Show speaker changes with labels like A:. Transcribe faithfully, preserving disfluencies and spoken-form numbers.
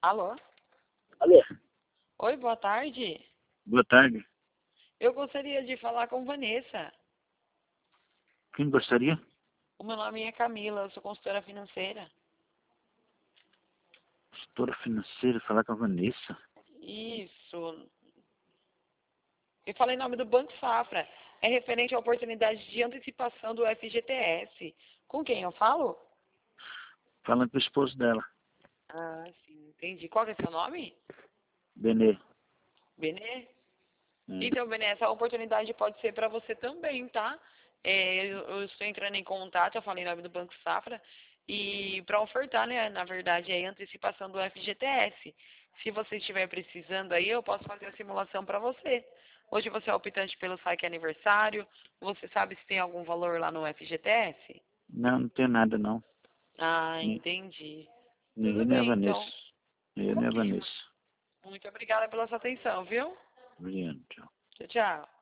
A: Alô?
B: Alô?
A: Oi, boa tarde.
B: Boa tarde.
A: Eu gostaria de falar com Vanessa.
B: Quem gostaria?
A: O meu nome é Camila, eu sou consultora financeira.
B: Gestora financeira, falar com a Vanessa.
A: Isso. Eu falei em nome do Banco Safra. É referente à oportunidade de antecipação do F G T S. Com quem eu falo?
B: Falando com o esposo dela,
A: Ah, sim, entendi. Qual que é seu nome?
B: Benê.
A: Benê?
B: Hum.
A: Então, Benê, essa oportunidade pode ser para você também, tá? É, eu, eu estou entrando em contato, eu falei em nome do Banco Safra, e para ofertar, né, na verdade, a antecipação do F G T S. Se você estiver precisando aí, eu posso fazer a simulação para você. Hoje você é optante pelo saque aniversário, você sabe se tem algum valor lá no F G T S?
B: Não, não tem nada não.
A: Ah,
B: Nem,
A: entendi.
B: nem eu
A: Tudo
B: nem a
A: bem,
B: Vanessa.
A: então.
B: Nem eu nem a
A: Ok.
B: Vanessa.
A: Muito obrigada pela sua atenção, viu?
B: Obrigado, tchau.
A: Tchau, tchau.